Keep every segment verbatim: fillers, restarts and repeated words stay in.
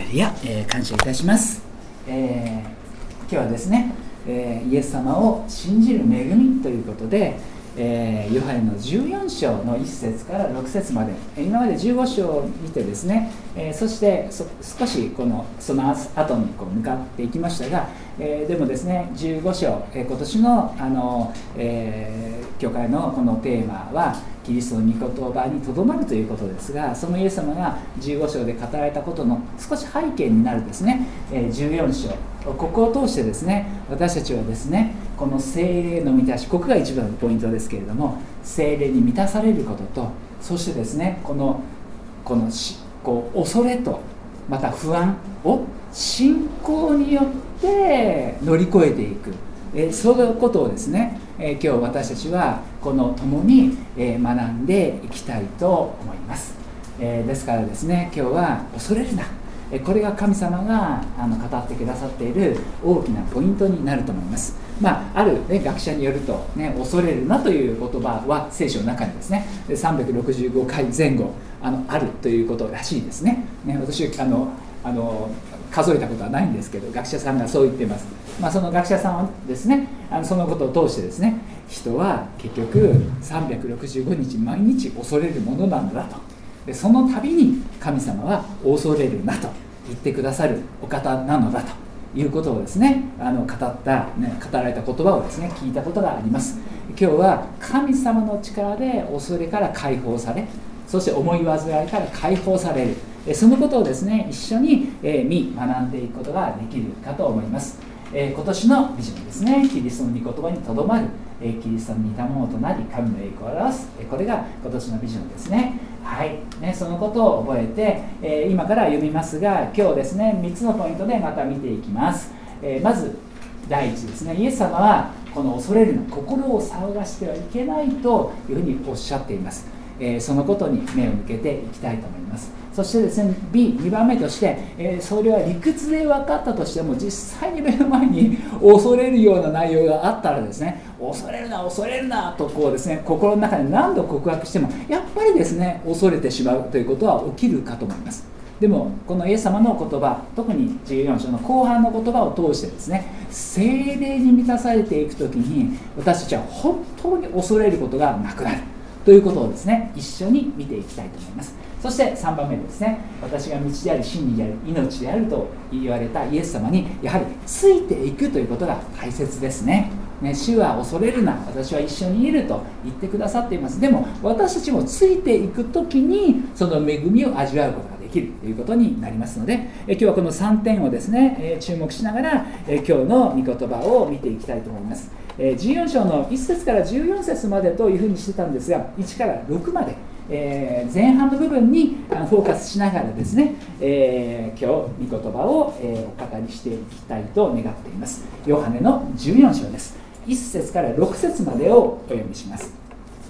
レルヤ、えー、感謝いたします、えー、今日はですね、えー、イエス様を信じる恵みということで、えー、ヨハネのじゅうよん章のいっ節からろく節まで、今までじゅうご章を見てですね、えー、そしてそ少しこのその後にこう向かっていきましたが、えー、でもですねじゅうご章、えー、今年の、あの、えー、教会のこのテーマはキリストの御言葉にとどまるということですが、そのイエス様がじゅうご章で語られたことの少し背景になるですね、えー、じゅうよん章、ここを通してですね、私たちはですね、この聖霊の満たし、ここが一番のポイントですけれども、聖霊に満たされることと、そしてですね、このこのしこう恐れとまた不安を信仰によって乗り越えていく、えー、そういうことをですね、えー、今日私たちはこの共に、えー、学んでいきたいと思います、えー、ですからですね、今日は恐れるな、えー、これが神様があの語ってくださっている大きなポイントになると思います。まあ、ある、ね、学者によると、ね、恐れるなという言葉は聖書の中にですねさんびゃくろくじゅうごかいぜん後 あのあるということらしいですね。ね、私あのあの数えたことはないんですけど、学者さんがそう言っています。まあ、その学者さんはですね、あのそのことを通してですね、人は結局さんびゃくろくじゅうごにち毎日恐れるものなんだと。でその度に神様は恐れるなと言ってくださるお方なのだということをですね、あの語った、ね、語られた言葉をですね聞いたことがあります。今日は神様の力で恐れから解放され、そして思い煩いから解放される、そのことをですね一緒に、えー、見学んでいくことができるかと思います。えー、今年のビジョンですね、キリストの御言葉にとどまる、えー、キリストの似たものとなり神の栄光を表す、えー、これが今年のビジョンですね。はいね、そのことを覚えて、えー、今から読みますが、今日ですねみっつのポイントでまた見ていきます。えー、まず第一ですね、イエス様はこの恐れるの心を騒がしてはいけないというふうにおっしゃっています。えー、そのことに目を向けていきたいと思います。そしてですね ビーに 番目として、えー、それは理屈で分かったとしても実際に目の前に恐れるような内容があったらですね、恐れるな恐れるなとこうですね心の中で何度告白してもやっぱりですね恐れてしまうということは起きるかと思います。でもこのイエス様の言葉、特にじゅうよん章の後半の言葉を通してですね、聖霊に満たされていくときに私たちは本当に恐れることがなくなるということをですね一緒に見ていきたいと思います。そしてさんばんめですね、私が道であり真理である命であると言われたイエス様にやはりついていくということが大切ですね。ね、主は恐れるな、私は一緒にいると言ってくださっています。でも私たちもついていくときにその恵みを味わうことができるということになりますので、え今日はこのさんてんをですね、え注目しながらえ今日の御言葉を見ていきたいと思います。じゅうよん章のいっ節からじゅうよん節までというふうにしてたんですが、いちからろくまで、えー、前半の部分にフォーカスしながらですね、えー、今日御言葉を、えー、お語りしていきたいと願っています。ヨハネのじゅうよん章です。いっ節からろく節までをお読みします。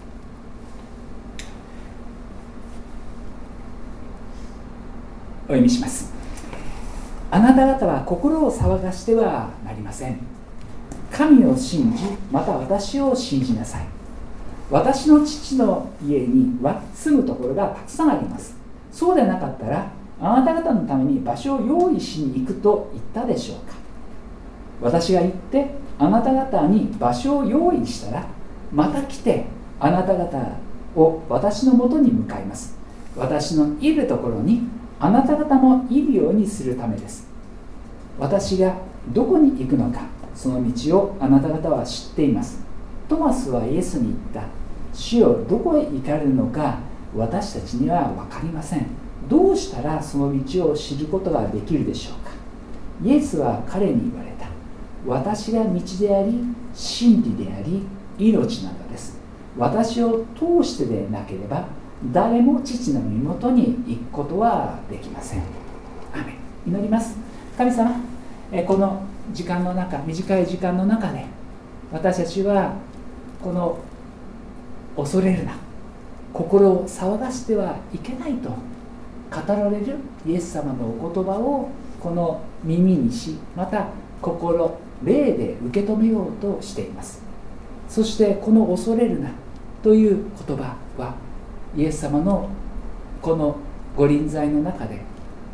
お読みします。あなた方は心を騒がしてはなりません。神を信じ、また私を信じなさい。私の父の家には住むところがたくさんあります。そうでなかったらあなた方のために場所を用意しに行くと言ったでしょうか。私が行ってあなた方に場所を用意したら、また来てあなた方を私のもとに向かいます。私のいるところにあなた方もいるようにするためです。私がどこに行くのか、その道をあなた方は知っています。トマスはイエスに言った。主よ、どこへ行かれるのか私たちには分かりません。どうしたらその道を知ることができるでしょうか。イエスは彼に言われた。私が道であり真理であり命なのです。私を通してでなければ誰も父の身元に行くことはできません。アーメン。祈ります。神様、この時間の中、短い時間の中で私たちはこの恐れるな、心を騒がしてはいけないと語られるイエス様のお言葉をこの耳にし、また心、霊で受け止めようとしています。そしてこの恐れるなという言葉はイエス様のこの御臨在の中で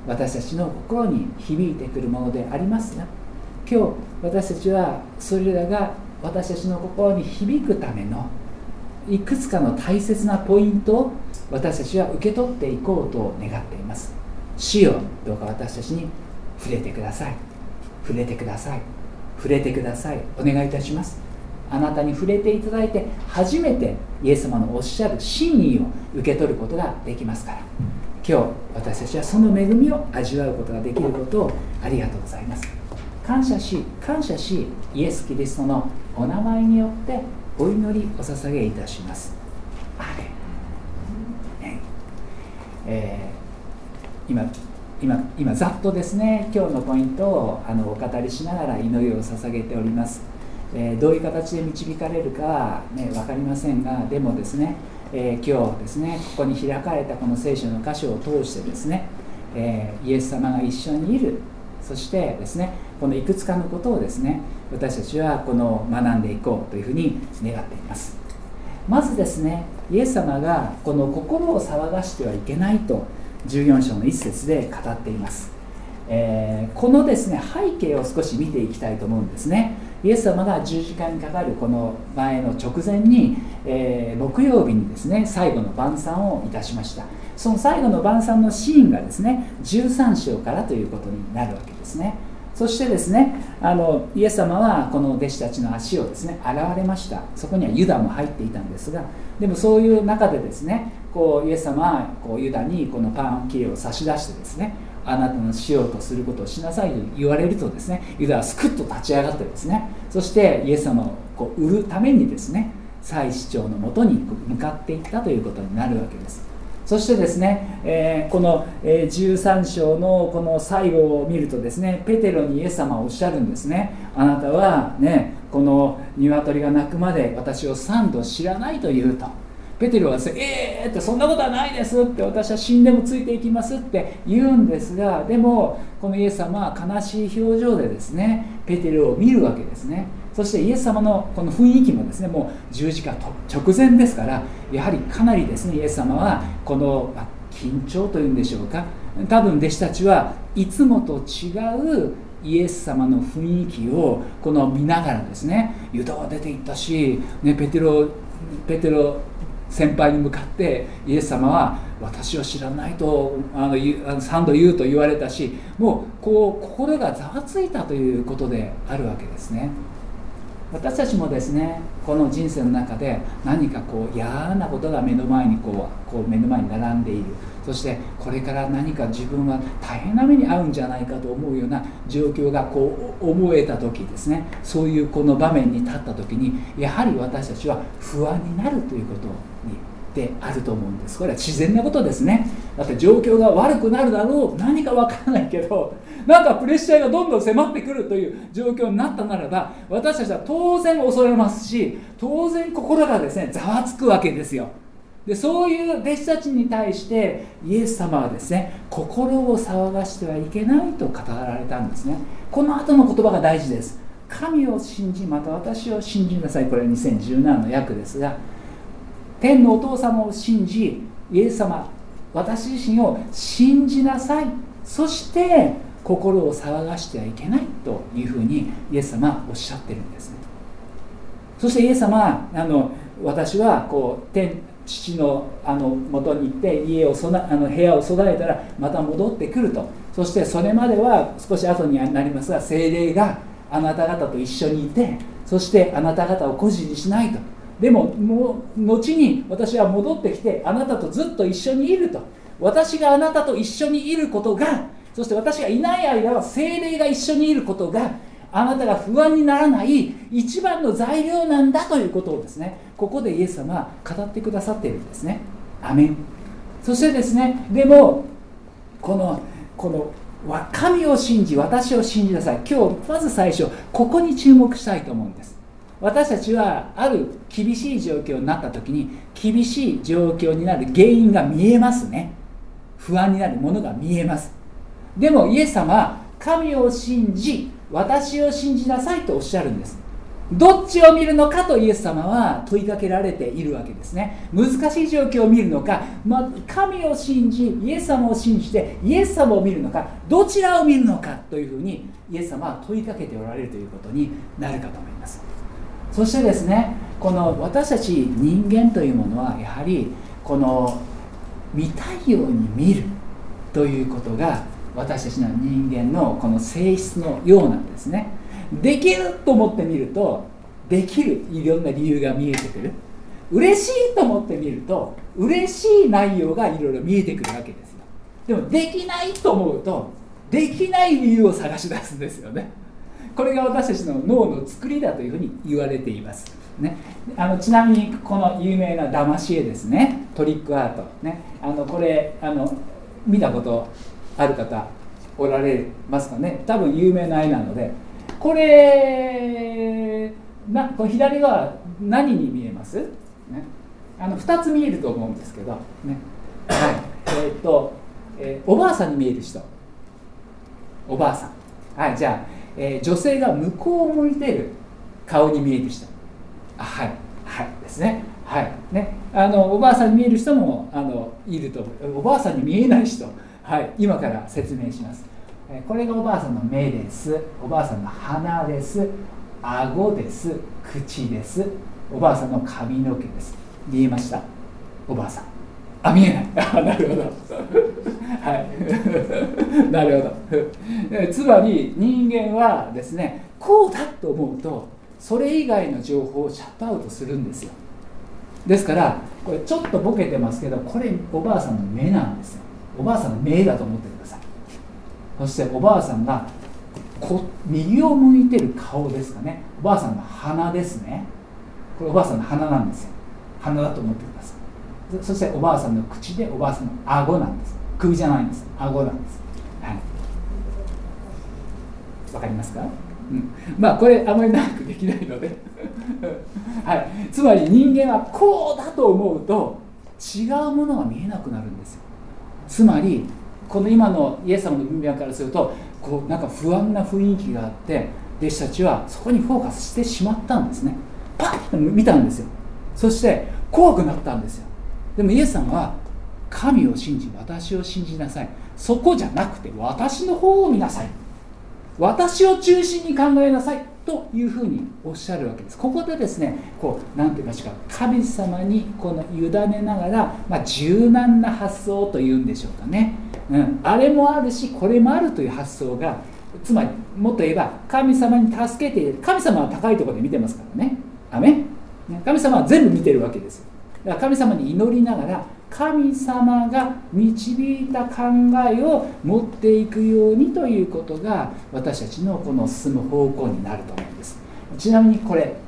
私たちの心に響いてくるものでありますが、今日私たちはそれらが私たちの心に響くためのいくつかの大切なポイントを私たちは受け取っていこうと願っています。主よ、どうか私たちに触れてください、触れてください、触れてください。お願いいたします。あなたに触れていただいて初めてイエス様のおっしゃる真意を受け取ることができますから、今日私たちはその恵みを味わうことができることをありがとうございます。感謝し感謝しイエス・キリストのお名前によってお祈りお捧げいたします。アーメン、ねえー、今今今ざっとですね、今日のポイントをあのお語りしながら祈りを捧げております。えー、どういう形で導かれるかは、ね、分かりませんが、でもですね、えー、今日ですね、ここに開かれたこの聖書の箇所を通してですね、えー、イエス様が一緒にいる、そしてですね、このいくつかのことをですね、私たちはこの学んでいこうというふうに願っています。まずですね、イエス様がこの心を騒がしてはいけないとじゅうよん章の一節で語っています。えー、このですね、背景を少し見ていきたいと思うんですね。イエス様が十字架にかかるこの前の直前に、えー、木曜日にですね、最後の晩餐をいたしました。その最後の晩餐のシーンがですね、じゅうさん章からということになるわけですね。そしてですね、あのイエス様はこの弟子たちの足をですね洗われました。そこにはユダも入っていたんですが、でもそういう中でですね、こうイエス様はこうユダにこのパン切れを差し出してですね、あなたのしようとすることをしなさいと言われるとですね、ユダはスクッと立ち上がってですね、そしてイエス様をこう売るためにですね、祭司長のもとに向かっていったということになるわけです。そしてですね、えー、このじゅうさん章のこの最後を見るとですね、ペテロにイエス様はおっしゃるんですね。あなたはね、この鶏が鳴くまで私を三度知らないと言うと。ペテロはですね、えーってそんなことはないですって、私は死んでもついていきますって言うんですが、でもこのイエス様は悲しい表情でですね、ペテロを見るわけですね。そしてイエス様のこの雰囲気もですね、もう十字架直前ですから、やはりかなりですね、イエス様はこの、まあ、緊張というんでしょうか、多分弟子たちはいつもと違うイエス様の雰囲気をこの見ながらですね、ユダは出て行ったし、ね、ペテロペテロ先輩に向かってイエス様は私を知らないとあの三度言うと言われたし、もうこう心がざわついたということであるわけですね。私たちもですね、この人生の中で何かこう嫌なことが目の前にこう、こう目の前に並んでいる、そしてこれから何か自分は大変な目に遭うんじゃないかと思うような状況がこう思えた時ですね、そういうこの場面に立った時にやはり私たちは不安になるということにであると思うんです。これは自然なことですね。だって状況が悪くなるだろう、何かわからないけどなんかプレッシャーがどんどん迫ってくるという状況になったならば、私たちは当然恐れますし、当然心がですねざわつくわけですよ。でそういう弟子たちに対してイエス様はですね、心を騒がしてはいけないと語られたんですね。この後の言葉が大事です。神を信じ、また私を信じなさい。これはにせんじゅうななの訳ですが、天のお父様を信じ、イエス様、私自身を信じなさい。そして心を騒がしてはいけないというふうにイエス様はおっしゃってるんですね。そしてイエス様はあの私はこう天父のあの元に行って家をそなあの部屋を備えたらまた戻ってくると。そしてそれまでは少し後になりますが、聖霊があなた方と一緒にいて、そしてあなた方を孤児にしないと。でももう後に私は戻ってきてあなたとずっと一緒にいると。私があなたと一緒にいることが、そして私がいない間は聖霊が一緒にいることがあなたが不安にならない一番の材料なんだということをですね、ここでイエス様は語ってくださっているんですね。アメン。そしてですね、でもこのこの神を信じ私を信じなさい。今日まず最初ここに注目したいと思うんです。私たちはある厳しい状況になった時に厳しい状況になる原因が見えますね。不安になるものが見えます。でもイエス様は神を信じ私を信じなさいとおっしゃるんです。 どっちを見るのかとイエス様は問いかけられているわけですね。難しい状況を見るのか、ま、神を信じイエス様を信じてイエス様を見るのか、どちらを見るのかというふうにイエス様は問いかけておられるということになるかと思います。そしてですね、この私たち人間というものはやはりこの見たいように見るということが私たちの人間のこの性質のようなんですね。できると思ってみるとできるいろんな理由が見えてくる。嬉しいと思ってみると嬉しい内容がいろいろ見えてくるわけですよ。でもできないと思うとできない理由を探し出すんですよね。これが私たちの脳の作りだというふうに言われています、ね、あのちなみにこの有名な騙し絵ですね、トリックアート、ね、あのこれあの見たことある方おられますかね。多分有名な絵なので、これなこの左は何に見えます、ね、あのふたつ見えると思うんですけど、ね、はい、えーっと、えー、おばあさんに見える人、おばあさん、はい、じゃあ、えー、女性が向こうを向いている顔に見える人、あ、はいはいですね、はいね、あのおばあさんに見える人もあのいると思う。おばあさんに見えない人、はい、今から説明します。これがおばあさんの目です。おばあさんの鼻です。顎です。口です。おばあさんの髪の毛です。見えました？おばあさん。あ、見えない。あ、なるほど。はい。なるほど。つまり人間はですね、こうだと思うとそれ以外の情報をシャットアウトするんですよ。ですからこれちょっとボケてますけど、これおばあさんの目なんですよ。おばあさんの目だと思ってください。そしておばあさんがこ右を向いてる顔ですかね。おばあさんの鼻ですね。これおばあさんの鼻なんですよ。鼻だと思ってください。そしておばあさんの口でおばあさんの顎なんです。首じゃないんです。顎なんです。はい。わかりますか？うん、まあこれあまり長くできないので、はい。つまり人間はこうだと思うと違うものが見えなくなるんですよ。つまりこの今のイエス様の文脈からするとこうなんか不安な雰囲気があって、弟子たちはそこにフォーカスしてしまったんですね。パッと見たんですよ。そして怖くなったんですよ。でもイエス様は神を信じ私を信じなさい、そこじゃなくて私の方を見なさい、私を中心に考えなさいというふうにおっしゃるわけです。ここでですね、こうなんて言いましょうか、神様にこの委ねながら、まあ、柔軟な発想というんでしょうかね、うん、あれもあるしこれもあるという発想が、つまりもっと言えば神様に助けている。神様は高いところで見てますからね。アメン。神様は全部見てるわけです。だから神様に祈りながら神様が導いた考えを持っていくようにということが私たちのこの進む方向になると思うんです。ちなみにこれ、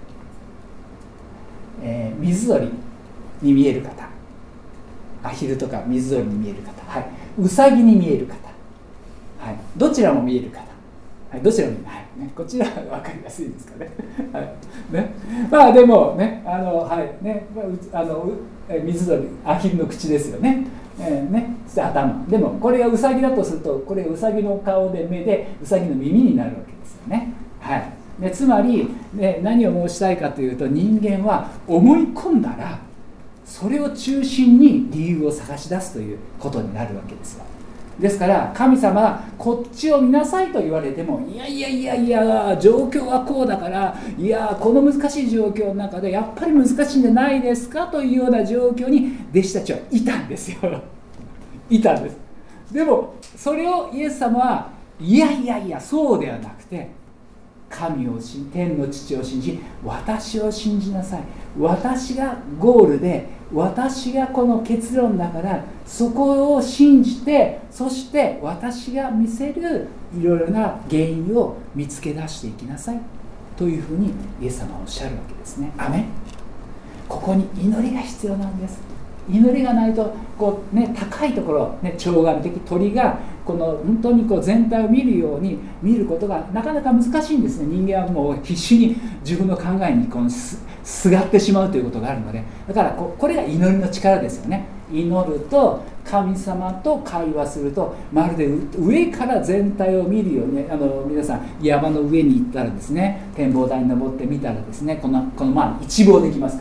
えー、水鳥に見える方、アヒルとか水鳥に見える方、はい、ウサギに見える方、はい、どちらも見える方、はい、どちらも、はいね、こちらは分かりやすいですかね。はいね、まあでもね、あの、はいね、あの水鳥、アヒルの口ですよね。えー、ね、そして頭。でもこれがウサギだとすると、これウサギの顔で目でウサギの耳になるわけですよね。はい。でつまり、ね、何を申したいかというと、人間は思い込んだらそれを中心に理由を探し出すということになるわけですよ。ですから神様はこっちを見なさいと言われても、いやいやいやいや状況はこうだから、いやこの難しい状況の中でやっぱり難しいんじゃないですかというような状況に弟子たちはいたんですよ。いたんです。でもそれをイエス様はいやいやいやそうではなくて、神を信じ、天の父を信じ私を信じなさい、私がゴールで私がこの結論だからそこを信じて、そして私が見せるいろいろな原因を見つけ出していきなさいというふうにイエス様はおっしゃるわけですね。アメン。ここに祈りが必要なんです。祈りがないとこう、ね、高いところ、ね、鳥眼的鳥がこの本当にこう全体を見るように見ることがなかなか難しいんですね。人間はもう必死に自分の考えにこうすすがってしまうということがあるので、だからここれが祈りの力ですよね。 祈ると神様と会話するとまるで上から全体を見るように、あの皆さん山の上に行ったらですね、展望台に登ってみたらですね、この、このまあ一望できますから、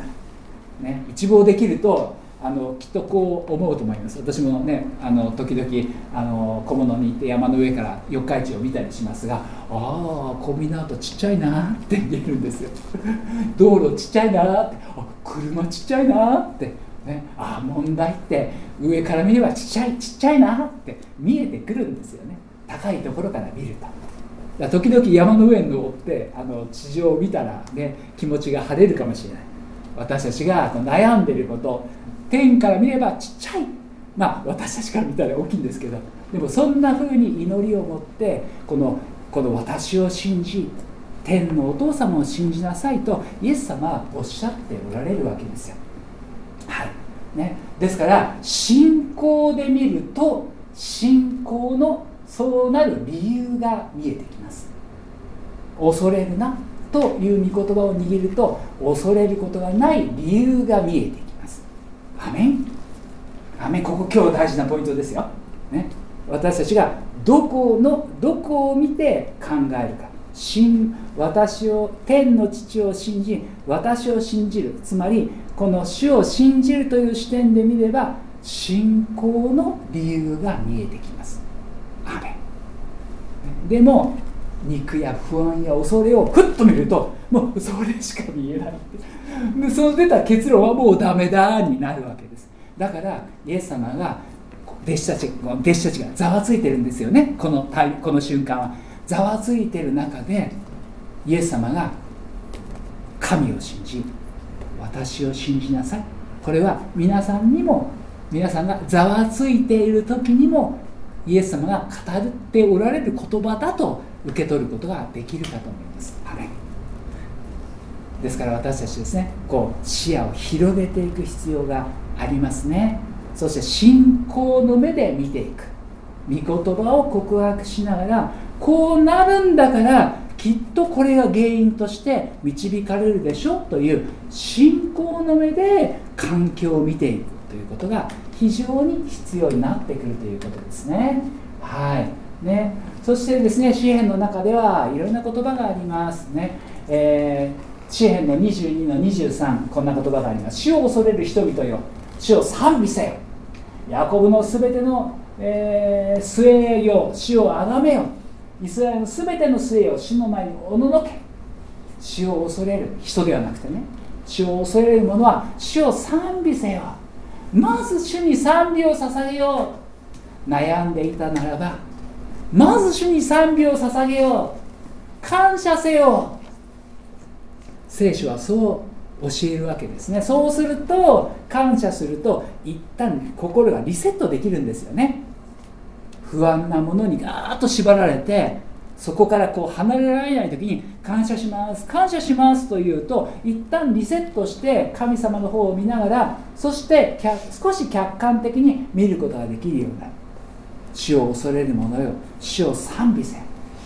ね、一望できるとあのきっとこう思うと思います。私もね、あの時々あの小物に行って山の上から四日市を見たりしますが、ああコンビナートちっちゃいなって言えるんですよ。道路ちっちゃいなって、あ車ちっちゃいなって、ね、ああ問題って上から見ればちっちゃいちっちゃいなって見えてくるんですよね、高いところから見ると。だ時々山の上に登ってあの地上を見たらね、気持ちが晴れるかもしれない。私たちが悩んでいること、天から見ればちっちゃい、まあ私たちから見たら大きいんですけど、でもそんな風に祈りを持ってこのこの私を信じ、天のお父様を信じなさいとイエス様はおっしゃっておられるわけですよ。はいね、ですから信仰で見ると信仰のそうなる理由が見えてきます。恐れるなという御言葉を握ると恐れることがない理由が見えてきます。アメンアメン。ここ今日大事なポイントですよ、ね、私たちがどこのどこを見て考えるか。信私を天の父を信じ私を信じる、つまりこの主を信じるという視点で見れば信仰の理由が見えてきます。アメン。でも肉や不安や恐れをふっと見るともうそれしか見えない。でその出た結論はもうダメだになるわけです。だからイエス様が弟子たち弟子たちがざわついてるんですよね。このこの瞬間はざわついてる中でイエス様が神を信じ私を信じなさい。これは皆さんにも、皆さんがざわついている時にもイエス様が語っておられる言葉だと受け取ることができるかと思います。アメン。ですから私たちですね、こう視野を広げていく必要がありますね。そして信仰の目で見ていく、御言葉を告白しながらこうなるんだからきっとこれが原因として導かれるでしょという信仰の目で環境を見ていくということが非常に必要になってくるということですね。はいね。そしてですね、詩篇の中ではいろんな言葉がありますね。えー、詩篇のにじゅうにのにじゅうさん、こんな言葉があります。主を恐れる人々よ、主を賛美せよ。ヤコブのすべての、えー、末よ、主をあがめよ。イスラエルのすべての末よ、主の前におののけ。主を恐れる人ではなくてね、主を恐れる者は主を賛美せよ。まず主に賛美を捧げよう。悩んでいたならばまず主に賛美を捧げよう。感謝せよ。聖書はそう教えるわけですね。そうすると、感謝すると一旦心がリセットできるんですよね。不安なものにガーッと縛られて、そこからこう離れられない時に感謝します感謝しますというと、一旦リセットして神様の方を見ながら、そして少し客観的に見ることができるようになる。主を恐れる者よ、主を賛美せ。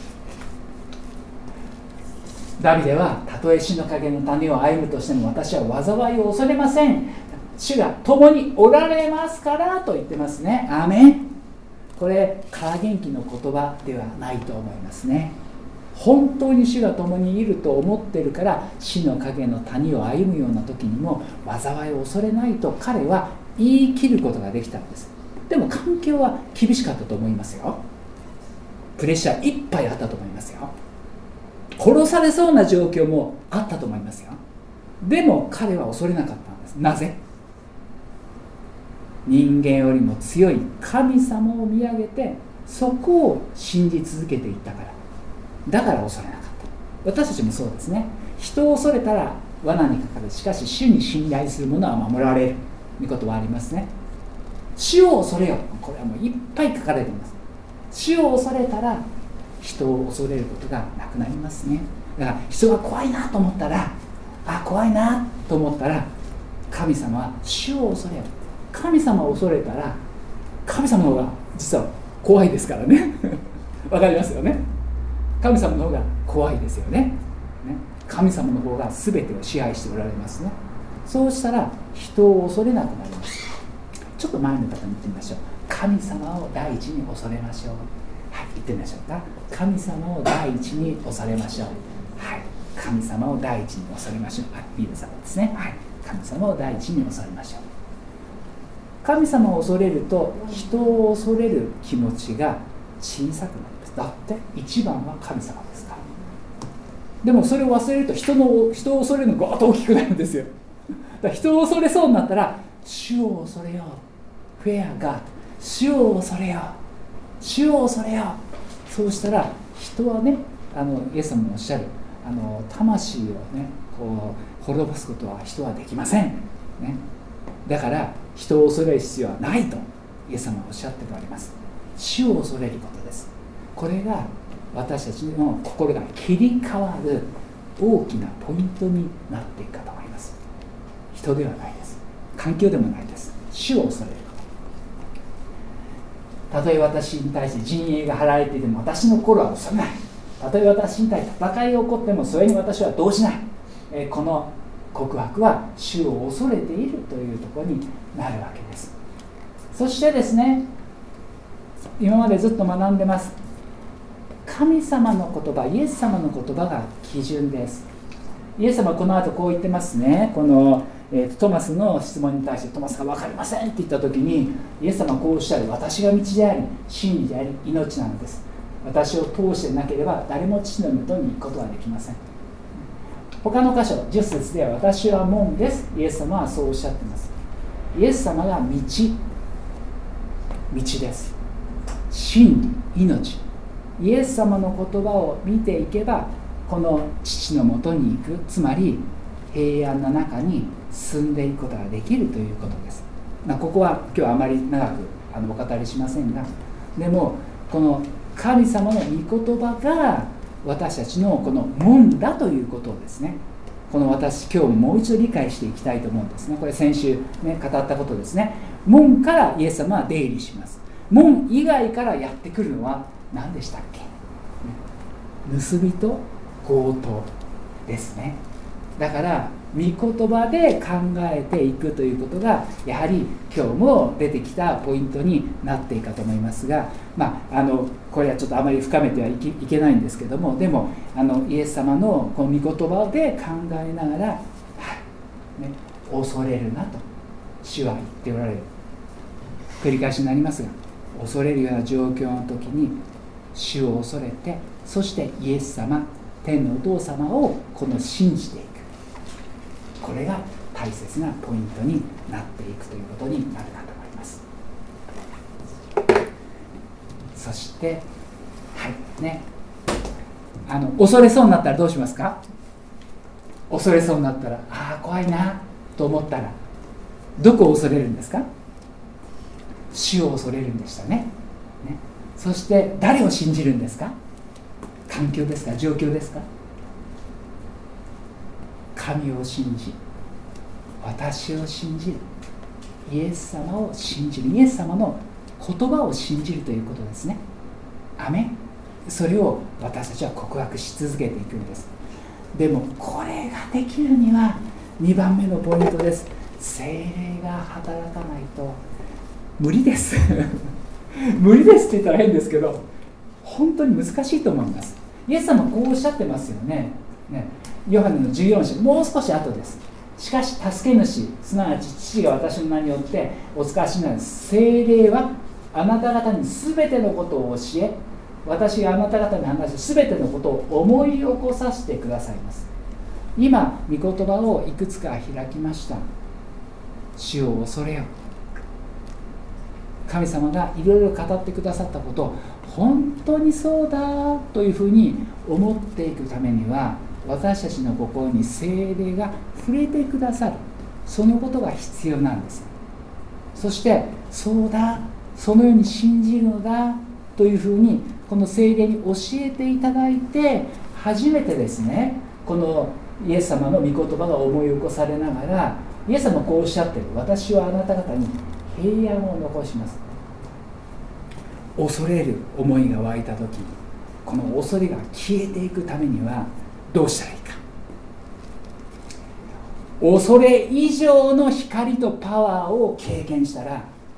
ダビデはたとえ死の影の谷を歩むとしても私は災いを恐れません、主が共におられますからと言ってますね。アーメン。これ空元気の言葉ではないと思いますね。本当に主が共にいると思っているから、死の影の谷を歩むような時にも災いを恐れないと彼は言い切ることができたんです。でも環境は厳しかったと思いますよ。プレッシャーいっぱいあったと思いますよ。殺されそうな状況もあったと思いますよ。でも彼は恐れなかったんです。なぜ？人間よりも強い神様を見上げて、そこを信じ続けていったから、だから恐れなかった。私たちもそうですね。人を恐れたら罠にかかる。しかし主に信頼する者は守られるということはありますね。主を恐れよ、これはもういっぱい書かれています。主を恐れたら人を恐れることがなくなりますね。だから人が怖いなと思ったら、あ、怖いなと思ったら、神様は主を恐れよ。神様を恐れたら神様の方が実は怖いですからねわかりますよね。神様の方が怖いですよ ね, ね神様の方が全てを支配しておられますね。そうしたら人を恐れなくなります。 ちょっと前の方に言ってみましょう。神様を第一に恐れましょう。はい、言ってみましょうか。神様を第一に恐れましょう。はい、神様を第一に恐れましょう。あ、皆様ですね。はい、神様を第一に恐れましょう。神様を恐れると人を恐れる気持ちが小さくなるんです。だって一番は神様ですから。でもそれを忘れると人の人を恐れるのがガーッと大きくなるんですよ。だから人を恐れそうになったら主を恐れよう。フェアが主を恐れよう。主を恐れよう。そうしたら人はね、あのイエス様もおっしゃる、あの魂をねこう滅ぼすことは人はできません、ね、だから人を恐れる必要はないとイエス様はおっしゃっておられます。主を恐れることです。これが私たちの心が切り替わる大きなポイントになっていくかと思います。人ではないです。環境でもないです。主を恐れること。たとえ私に対して陣営が張られていても私の心は恐れない。たとえ私に対して戦いが起こってもそれに私は動じない。えー、この告白は主を恐れているというところになるわけです。そしてですね、今までずっと学んでます。神様の言葉、イエス様の言葉が基準です。イエス様はこの後こう言ってますね。この、えー、トマスの質問に対してトマスが分かりませんって言った時にイエス様はこうおっしゃる。私が道であり真理であり命なのです。私を通してなければ誰も父のもとに行くことはできません。他の箇所じゅっ節では私は門です。イエス様はそうおっしゃっています。イエス様が道道です。真理、命。イエス様の言葉を見ていけばこの父のもとに行く、つまり平安の中に住んでいくことができるということです。まあ、ここは今日はあまり長くあのお語りしませんが、でもこの神様の御言葉が私たちのこの門だということをですね、この私今日もう一度理解していきたいと思うんですね。これ先週、ね、語ったことですね。門からイエス様は出入りします。門以外からやってくるのは何でしたっけ？盗みと強盗ですね。だから御言葉で考えていくということがやはり今日も出てきたポイントになっていくかと思いますが、まあ、あのこれはちょっとあまり深めてはいけ、いけないんですけども、でもあのイエス様のこの御言葉で考えながら、はいね、恐れるなと主は言っておられる。繰り返しになりますが、恐れるような状況の時に主を恐れて、そしてイエス様、天のお父様をこの信じていく、これが大切なポイントになっていくということになるかと思います。そしてはいね、あの恐れそうになったらどうしますか？恐れそうになったら、ああ怖いなと思ったらどこを恐れるんですか？主を恐れるんでした ね, ねそして誰を信じるんですか？環境ですか？状況ですか？神を信じ、私を信じる、イエス様を信じる、イエス様の言葉を信じるということですね。アメン。それを私たちは告白し続けていくんです。でもこれができるにはにばんめのポイントです。聖霊が働かないと無理です無理ですって言ったら変ですけど、本当に難しいと思います。イエス様こうおっしゃってますよ ね, ねヨハネのじゅうよん章、もう少し後です。しかし助け主、すなわち父が私の名によってお使わしになる聖霊はあなた方に全てのことを教え、私があなた方に話す全てのことを思い起こさせてくださいます。今御言葉をいくつか開きました。主を恐れよ。神様がいろいろ語ってくださったことを本当にそうだというふうに思っていくためには、私たちの心に聖霊が触れてくださる、そのことが必要なんです。そしてそうだ、そのように信じるのだというふうにこの聖霊に教えていただいて、初めてですね、このイエス様の御言葉が思い起こされながら、イエス様はこうおっしゃっている。私はあなた方に平安を残します。恐れる思いが湧いたとき、この恐れが消えていくためにはどうしたらいいか。恐れ以上の光とパワーを経験したら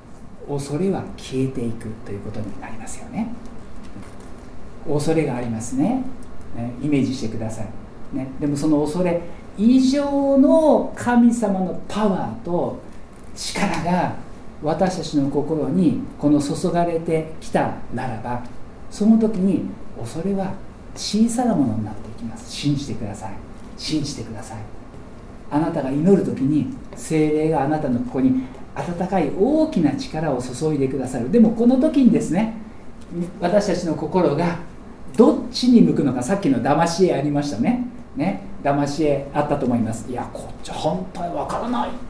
恐れは消えていくということになりますよね。恐れがありますね。ね、イメージしてください、ね、でもその恐れ以上の神様のパワーと力が私たちの心にこの注がれてきたならば、その時に恐れは小さなものになっていきます。信じてください。信じてください。あなたが祈る時に聖霊があなたのここに温かい大きな力を注いでくださる。でもこの時にですね、私たちの心がどっちに向くのか、さっきの騙し絵ありましたね。ね、騙し絵あったと思います。いや、こっち本当にわからないって、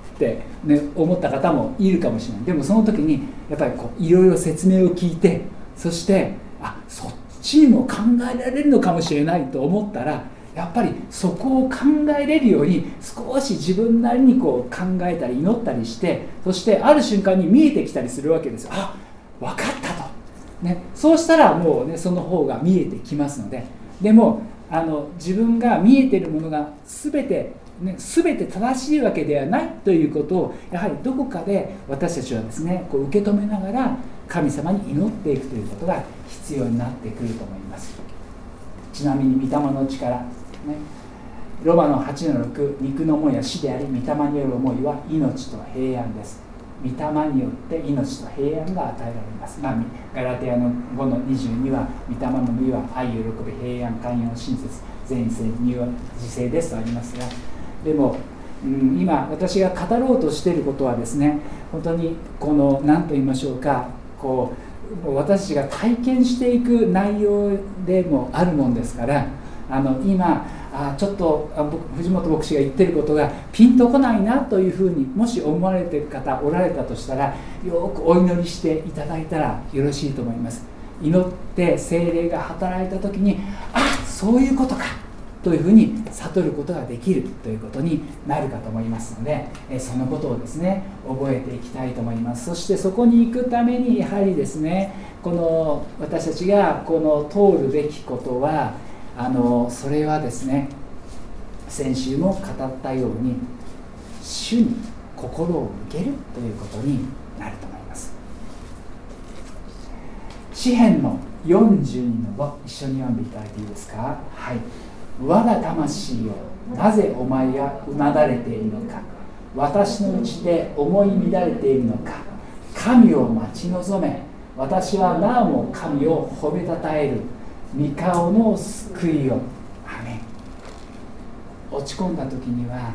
ね、思った方もいるかもしれない。でもその時にやっぱりこういろいろ説明を聞いて、そしてあ、そっちにも考えられるのかもしれないと思ったら、やっぱりそこを考えれるように少し自分なりにこう考えたり祈ったりして、そしてある瞬間に見えてきたりするわけですよ。あ、分かったと、ね、そうしたらもうね、その方が見えてきますので。でもあの自分が見えているものが全て、ね、全て正しいわけではないということを、やはりどこかで私たちはですね、こう受け止めながら神様に祈っていくということが必要になってくると思います。ちなみに御霊の力、ね、ロマのはちのろく、肉の思いは死であり、御霊による思いは命と平安です。御霊によって命と平安が与えられます。まあ、ガラテアのごのにじゅうには、御霊の実は愛、喜び、平安、寛容、親切、善意、自制ですとありますが、でも、うん、今私が語ろうとしていることはですね、本当にこの何と言いましょうか、こう私たちが体験していく内容でもあるもんですから、あの今あちょっとあ藤本牧師が言ってることがピンとこないなというふうにもし思われている方おられたとしたら、よくお祈りしていただいたらよろしいと思います。祈って聖霊が働いた時に、あ、そういうことかというふうに悟ることができるということになるかと思いますので、そのことをですね覚えていきたいと思います。そしてそこに行くためにやはりですね、この私たちがこの通るべきことは、あのそれはですね、先週も語ったように主に心を向けるということになると思います。詩編のよんじゅうにのご、一緒に読んでいただいていいですか。はい。我が魂よ、なぜお前がうなだれているのか、私のうちで思い乱れているのか、神を待ち望め、私はなおも神を褒めたたえる、御顔の救いを。アメン。落ち込んだ時には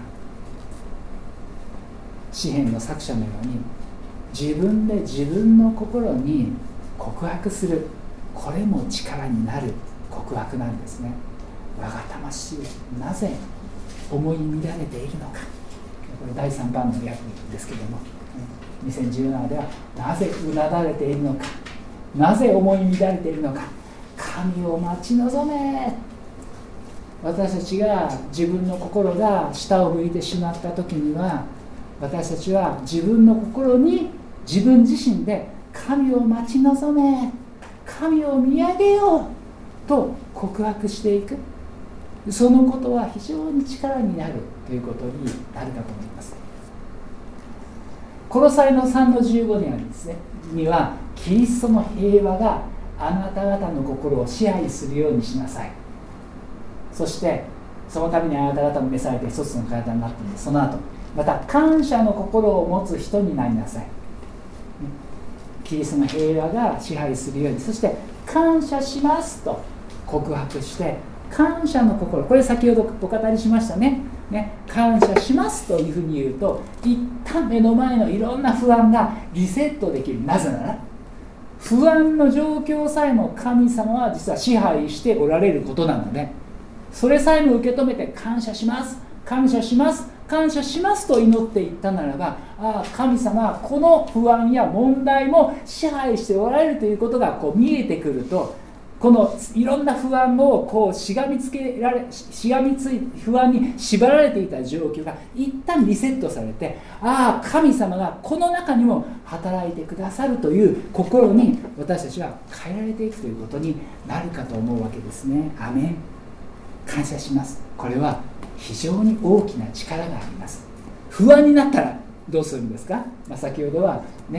詩編の作者のように自分で自分の心に告白する、これも力になる告白なんですね。我が魂、なぜ思い乱れているのか。これだいさんばんの訳ですけども、にせんじゅうななではなぜうなだれているのか、なぜ思い乱れているのか、神を待ち望め。私たちが自分の心が下を向いてしまった時には、私たちは自分の心に自分自身で神を待ち望め、神を見上げようと告白していく。そのことは非常に力になるということになるかと思います。コロサイのさんのじゅうごにはですね、にはキリストの平和があなた方の心を支配するようにしなさい。そしてそのためにあなた方も召されて一つの体になっている。その後また感謝の心を持つ人になりなさい。キリストの平和が支配するように、そして感謝しますと告白して、感謝の心、これ先ほどお語りしましたね。ね、感謝しますというふうに言うと、一旦目の前のいろんな不安がリセットできる。なぜなら不安の状況さえも神様は実は支配しておられることなので、それさえも受け止めて感謝します、感謝します、感謝しますと祈っていったならば、ああ神様はこの不安や問題も支配しておられるということがこう見えてくると、このいろんな不安をこうしがみつけられしがみつい不安に縛られていた状況が一旦リセットされて、ああ神様がこの中にも働いてくださるという心に私たちは変えられていくということになるかと思うわけですね。アメン。感謝します。これは非常に大きな力があります。不安になったらどうするんですか。まあ、先ほどはね、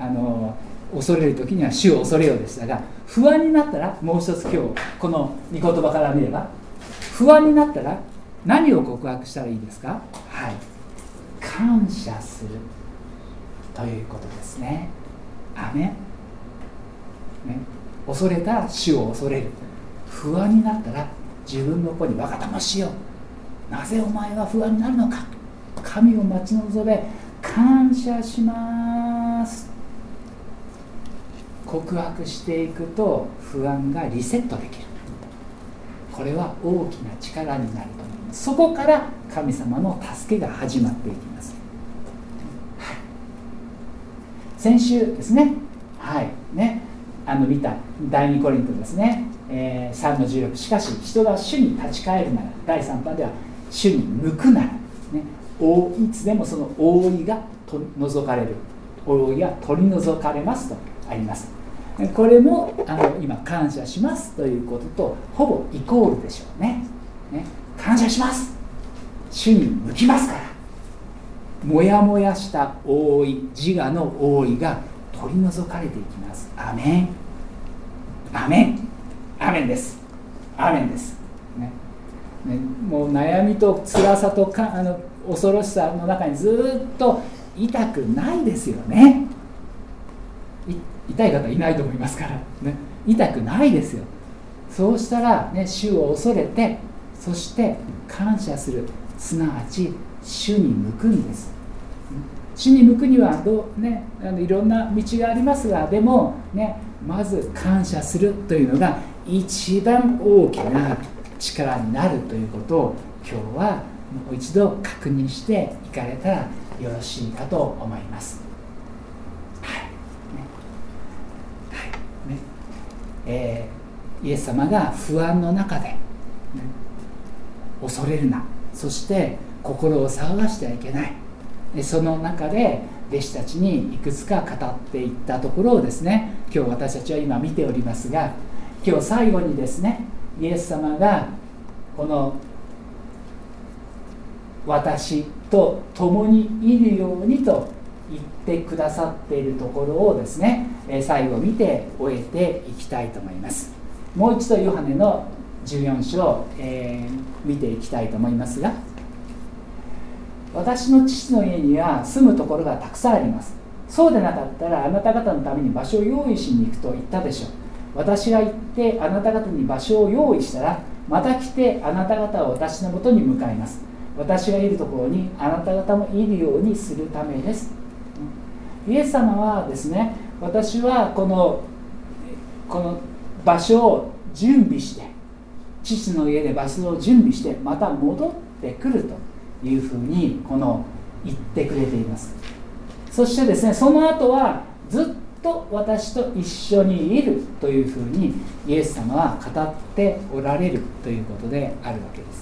あの恐れる時には主を恐れようでしたが、不安になったら、もう一つ今日この御言葉から見れば、不安になったら何を告白したらいいですか？はい、感謝するということですね。アメン、ね、恐れたら主を恐れる。不安になったら自分の子に、我が魂よ、なぜお前は不安になるのか、神を待ち望め、感謝します。告白していくと不安がリセットできる。これは大きな力になると思います。そこから神様の助けが始まっていきます。はい、先週ですね、はいね、あの見ただいにコリントですね、えー、さんのじゅうろく、しかし人が主に立ち返るなら、だいさんばんでは主に向くなら、ね、いつでもその覆いが取り除かれる、覆いが取り除かれますとあります。これもあの今感謝しますということとほぼイコールでしょう ね, ね感謝します、主に向きますから、もやもやした覆い、自我の覆いが取り除かれていきます。アメン、アメン、アメンです、アメンです、ねね、もう悩みと辛さとかあの恐ろしさの中にずっと痛くないですよね。痛い方いないと思いますから、ね、痛くないですよ。そうしたら、ね、主を恐れて、そして感謝する、すなわち主に向くんです。主に向くにはどう、ね、あのいろんな道がありますが、でも、ね、まず感謝するというのが一番大きな力になるということを今日はもう一度確認していかれたらよろしいかと思います。えー、イエス様が不安の中で、ね、恐れるな、そして心を騒がしてはいけない、でその中で弟子たちにいくつか語っていったところをですね、今日私たちは今見ておりますが、今日最後にですね、イエス様がこの私と共にいるようにと言ってくださっているところをですね、最後見て終えていきたいと思います。もう一度ヨハネのじゅうよん章を、えー、見ていきたいと思いますが、私の父の家には住むところがたくさんあります。そうでなかったらあなた方のために場所を用意しに行くと言ったでしょう。私が行ってあなた方に場所を用意したら、また来てあなた方を私のもとに向かいます。私がいるところにあなた方もいるようにするためです。イエス様はですね、私はこのこの場所を準備して、父の家で場所を準備してまた戻ってくるというふうにこの言ってくれています。そしてですね、その後はずっと私と一緒にいるというふうにイエス様は語っておられるということであるわけです。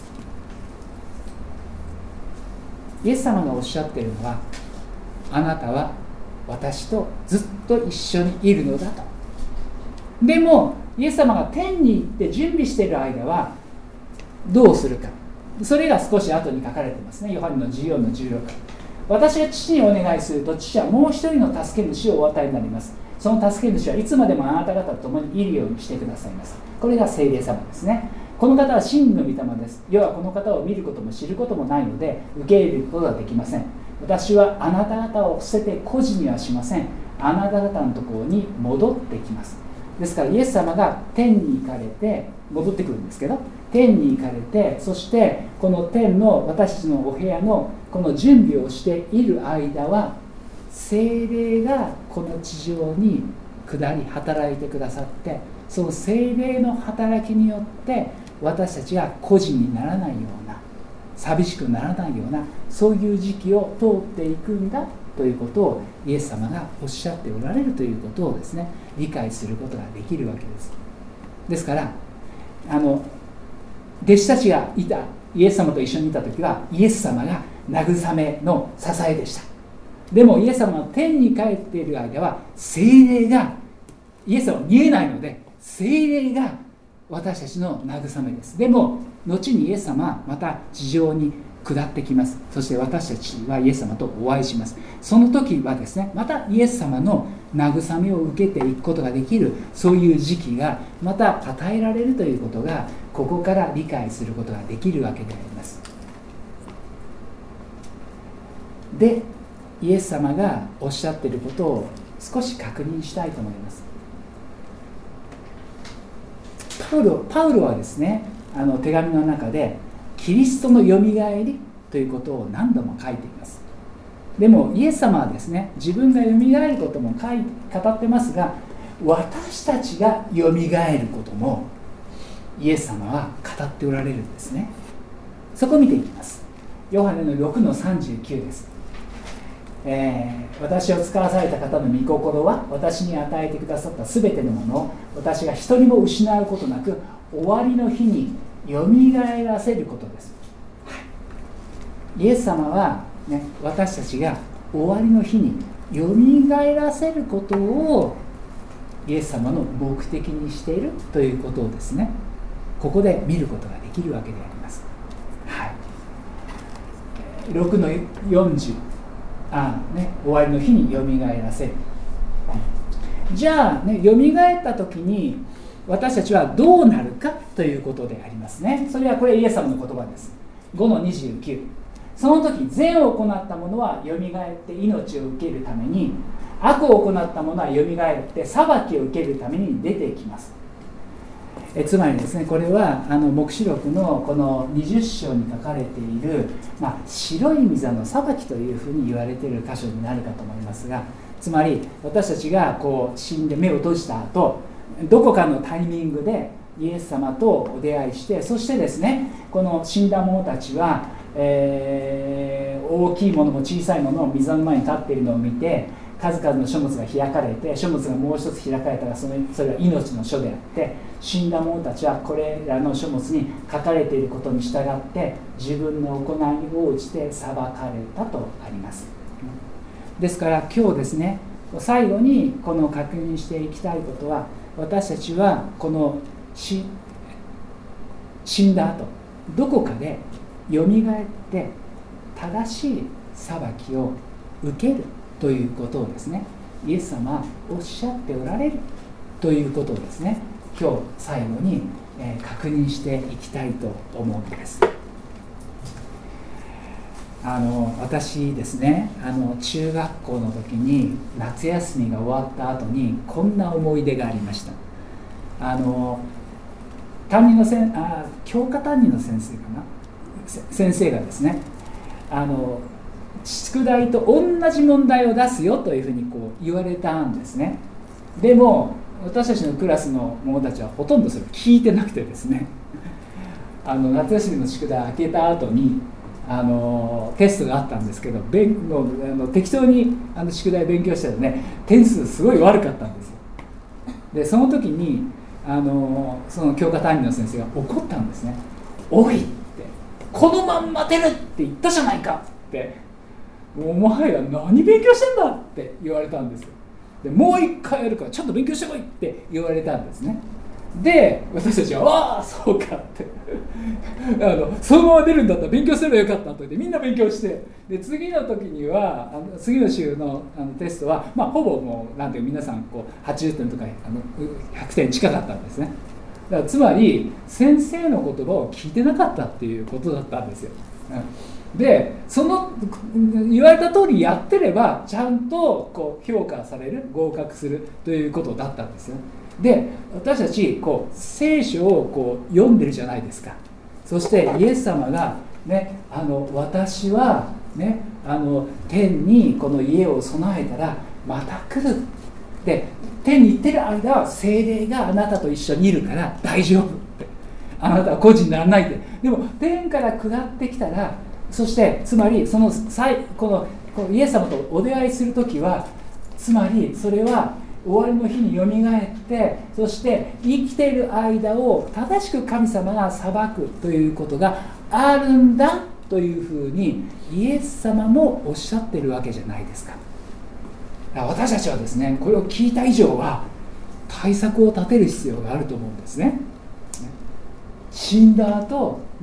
イエス様がおっしゃっているのは、あなたは私とずっと一緒にいるのだと。でもイエス様が天に行って準備している間はどうするか、それが少し後に書かれていますね。ヨハネのじゅうよんのじゅうろく、私が父にお願いすると父はもう一人の助け主をお与えになります。その助け主はいつまでもあなた方と共にいるようにしてくださいます。これが聖霊様ですね。この方は真の御霊です。要はこの方を見ることも知ることもないので受け入れることができません。私はあなた方を捨てて孤児にはしません。あなた方のところに戻ってきます。ですからイエス様が天に行かれて戻ってくるんですけど、天に行かれて、そしてこの天の私たちのお部屋のこの準備をしている間は、聖霊がこの地上に下り働いてくださって、その聖霊の働きによって私たちが孤児にならないような、寂しくならないような、そういう時期を通っていくんだということをイエス様がおっしゃっておられるということをですね、理解することができるわけです。ですからあの弟子たちがいた、イエス様と一緒にいた時はイエス様が慰めの支えでした。でもイエス様が天に帰っている間は聖霊が、イエス様は見えないので聖霊が私たちの慰めです。でも後にイエス様はまた地上に下ってきます。そして私たちはイエス様とお会いします。その時はですね、またイエス様の慰めを受けていくことができる、そういう時期がまた与えられるということが、ここから理解することができるわけであります。で、イエス様がおっしゃっていることを少し確認したいと思います。パウロ、パウロはですね、あの手紙の中でキリストのよみがえりということを何度も書いています。でもイエス様はですね、自分がよみがえることも書い語ってますが、私たちがよみがえることもイエス様は語っておられるんですね。そこを見ていきます。ヨハネのろくのさんじゅうきゅうです。えー、私を使わされた方の御心は、私に与えてくださったすべてのものを私が一人も失うことなく、終わりの日によみがえらせることです。イエス様は、ね、私たちが終わりの日によみがえらせることをイエス様の目的にしているということをですね、ここで見ることができるわけであります。はい、ろくのよんじゅう、ああね、終わりの日によみがえらせる。じゃあ、ね、よみがえった時に私たちはどうなるかということでありますね。それはこれイエス様の言葉です。ごのにじゅうきゅう、その時善を行った者はよみがえって命を受けるために、悪を行った者はよみがえって裁きを受けるために出てきます。えつまりですね、これはあの黙示録のこのにじゅっ章に書かれている、まあ、白い御座の裁きというふうに言われている箇所になるかと思いますが、つまり私たちがこう死んで目を閉じた後、どこかのタイミングでイエス様とお出会いして、そしてですね、この死んだ者たちは、えー、大きいものも小さいものも溝の前に立っているのを見て、数々の書物が開かれて、書物がもう一つ開かれたら、そのそれは命の書であって、死んだ者たちはこれらの書物に書かれていることに従って自分の行いに応じて裁かれたとあります。ですから今日ですね、最後にこの確認していきたいことは、私たちはこの死、死んだ後どこかでよみがえって正しい裁きを受けるということをですね、イエス様はおっしゃっておられるということをですね、今日最後に、えー、確認していきたいと思うんです。あの私ですね、あの中学校の時に夏休みが終わった後にこんな思い出がありました。あの担任のせんあ教科担任の先生かな先生がですね、あの宿題と同じ問題を出すよというふうにこう言われたんですね。でも私たちのクラスの者たちはほとんどそれを聞いてなくてですね、あの夏休みの宿題を開けた後にあのテストがあったんですけど、勉のあの適当にあの宿題勉強したらね、点数すごい悪かったんですよ。でその時にあのその教科担任の先生が怒ったんですね。おいって、このまんま出るって言ったじゃないかって、お前ら何勉強してんだって言われたんですよ。でもう一回やるからちゃんと勉強してこいって言われたんですね。で私たちはああそうかってあのそのまま出るんだったら勉強すればよかったと言ってみんな勉強して、で次の時にはあの次の週 の, あのテストは、まあ、ほぼもうなんていう皆さんこうはちじゅってんとかあのひゃくてん近かったんですね。だからつまり先生の言葉を聞いてなかったっていうことだったんですよ。でその言われた通りやってればちゃんとこう評価される、合格するということだったんですよ。で私たちこう聖書をこう読んでるじゃないですか。そしてイエス様が、ね、あの私は、ね、あの天にこの家を備えたらまた来るで、天に行ってる間は聖霊があなたと一緒にいるから大丈夫って、あなたは孤児にならないって。でも天から下ってきたら、そしてつまりそのこのこのイエス様とお出会いするときは、つまりそれは終わりの日によみがえって、そして生きている間を正しく神様が裁くということがあるんだというふうにイエス様もおっしゃってるわけじゃないですか。だから私たちはですね、これを聞いた以上は対策を立てる必要があると思うんですね。死んだ後ね、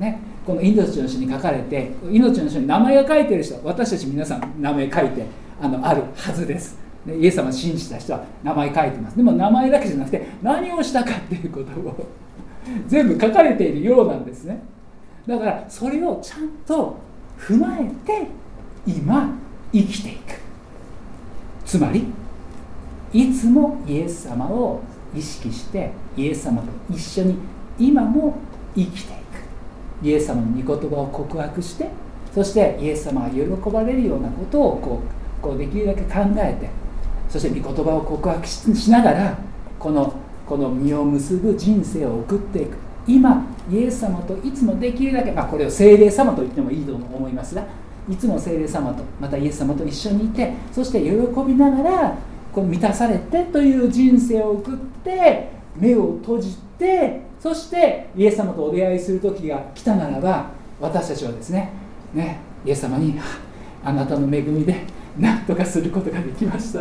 この命の書に書かれて、命の書に名前が書いてる人は、私たち皆さん名前書いて あのあるはずです。でイエス様を信じた人は名前書いてます。でも名前だけじゃなくて何をしたかっていうことを全部書かれているようなんですね。だからそれをちゃんと踏まえて今生きていく。つまりいつもイエス様を意識してイエス様と一緒に今も生きていく。イエス様の御言葉を告白して、そしてイエス様が喜ばれるようなことをこう、こうできるだけ考えて、そして御言葉を告白 し, しながらこの、この実を結ぶ人生を送っていく。今イエス様といつもできるだけ、まあ、これを聖霊様と言ってもいいと思いますが、いつも聖霊様とまたイエス様と一緒にいて、そして喜びながらこう満たされてという人生を送って、目を閉じて、そしてイエス様とお出会いする時が来たならば、私たちはですね、ねイエス様にあなたの恵みで何とかすることができました、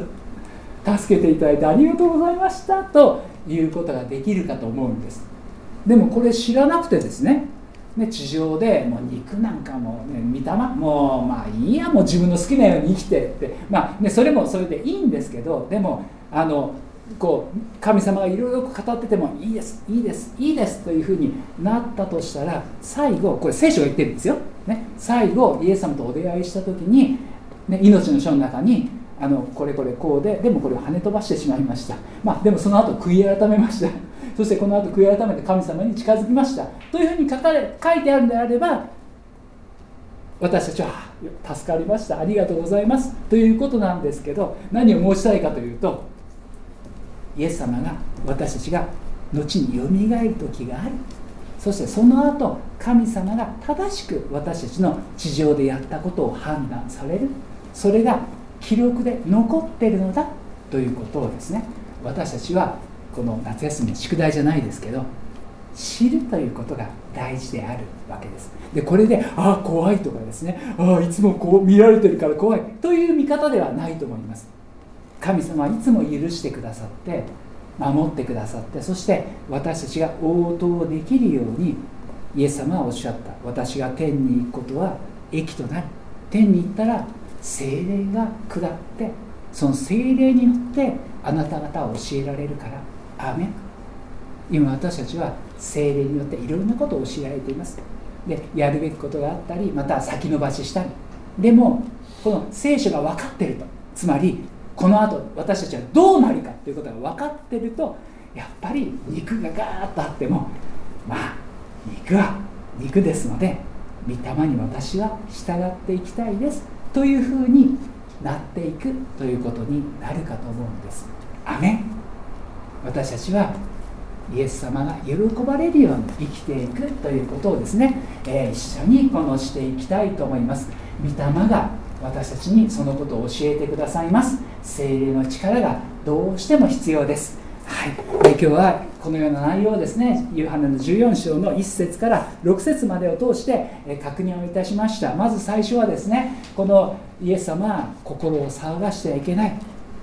助けていただいてありがとうございましたということができるかと思うんです。でもこれ知らなくてですね、ね地上でもう肉なんかも、ね、御霊もうまあいいや、もう自分の好きなように生きてって、まあね、それもそれでいいんですけど、でもあのこう神様がいろいろ語っててもいいですいいですいいですというふうになったとしたら、最後これ聖書が言ってるんですよ、ね、最後イエス様とお出会いした時に、ね、命の書の中にあのこれこれこうで、でもこれを跳ね飛ばしてしまいました、まあ、でもその後悔い改めましたそしてこの後悔い改めて神様に近づきましたというふうに書かれ書いてあるのであれば、私たちは助かりました、ありがとうございますということなんですけど、何を申したいかというと、イエス様が私たちが後によみがえる時がある。そしてその後神様が正しく私たちの地上でやったことを判断される。それが記録で残っているのだということをですね、私たちはこの夏休みの宿題じゃないですけど、知るということが大事であるわけです。でこれでああ怖いとかですね、ああいつもこう見られてるから怖いという見方ではないと思います。神様はいつも許してくださって守ってくださって、そして私たちが応答できるように、イエス様はおっしゃった。私が天に行くことは益となる。天に行ったら聖霊が下って、その聖霊によってあなた方は教えられるから。アーメン。今私たちは聖霊によっていろんなことを教えられています。でやるべきことがあったり、また先延ばししたり、でもこの聖書が分かっていると、つまりこの後私たちはどうなるかということが分かっていると、やっぱり肉がガーッとあっても、まあ肉は肉ですので、御霊に私は従っていきたいですというふうになっていくということになるかと思うんです。アメン。私たちはイエス様が喜ばれるように生きていくということをですね、えー、一緒にこのしていきたいと思います。御霊が私たちにそのことを教えてくださいます。聖霊の力がどうしても必要です。はい、え今日はこのような内容をですね、ヨハネのじゅうよん章のいっ節からろく節までを通して確認をいたしました。まず最初はですね、このイエス様は心を騒がしてはいけない。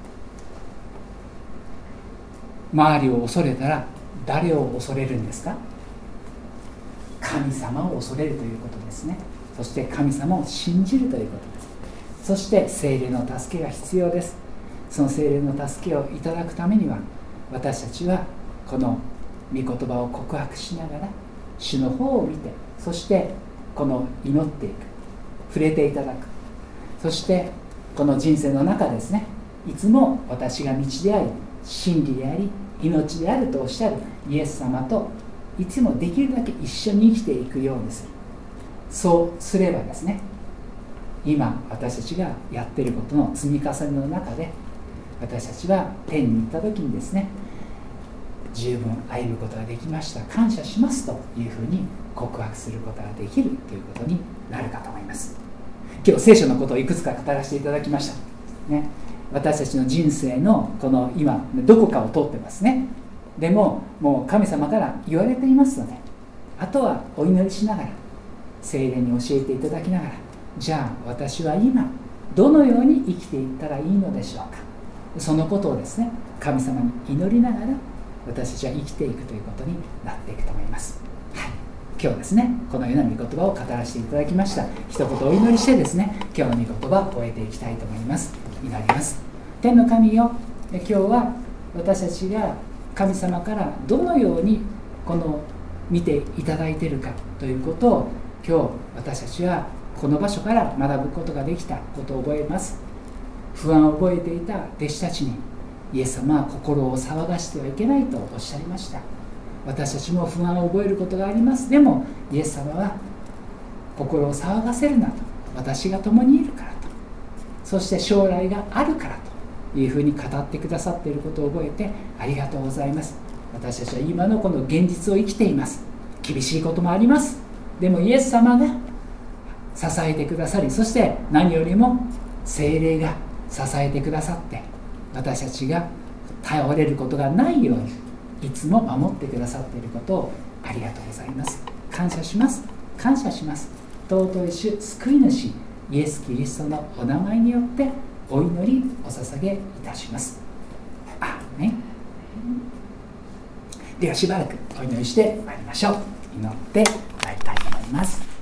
周りを恐れたら誰を恐れるんですか？神様を恐れるということですね。そして神様を信じるということです。そして聖霊の助けが必要です。その聖霊の助けをいただくためには、私たちはこの御言葉を告白しながら主の方を見て、そしてこの祈っていく、触れていただく。そしてこの人生の中ですね、いつも私が道であり真理であり命であるとおっしゃるイエス様といつもできるだけ一緒に生きていくようにする。そうすればですね、今私たちがやっていることの積み重ねの中で、私たちは天に行った時にですね、十分歩むことができました、感謝しますというふうに告白することができるということになるかと思います。今日聖書のことをいくつか語らせていただきました、ね、私たちの人生のこの今どこかを通ってますね。でももう神様から言われていますので、あとはお祈りしながら聖霊に教えていただきながら、じゃあ私は今どのように生きていったらいいのでしょうか。そのことをですね、神様に祈りながら私たちは生きていくということになっていくと思います。はい、 今日ですねこのような御言葉を語らせていただきました。一言お祈りしてですね今日の御言葉を終えていきたいと思います。祈ります。天の神よ、今日は私たちが神様からどのようにこの見ていただいているかということを今日私たちはこの場所から学ぶことができたことを覚えます。不安を覚えていた弟子たちにイエス様は心を騒がしてはいけないとおっしゃいました。私たちも不安を覚えることがあります。でもイエス様は心を騒がせるなと、私が共にいるからと、そして将来があるからというふうに語ってくださっていることを覚えてありがとうございます。私たちは今のこの現実を生きています。厳しいこともあります。でもイエス様が支えてくださり、そして何よりも聖霊が支えてくださって、私たちが倒れることがないようにいつも守ってくださっていることをありがとうございます。感謝します感謝します。尊い主救い主イエス・キリストのお名前によってお祈りお捧げいたします。アーメン。ではしばらくお祈りしてまいりましょう。祈ってまいりたいと思います。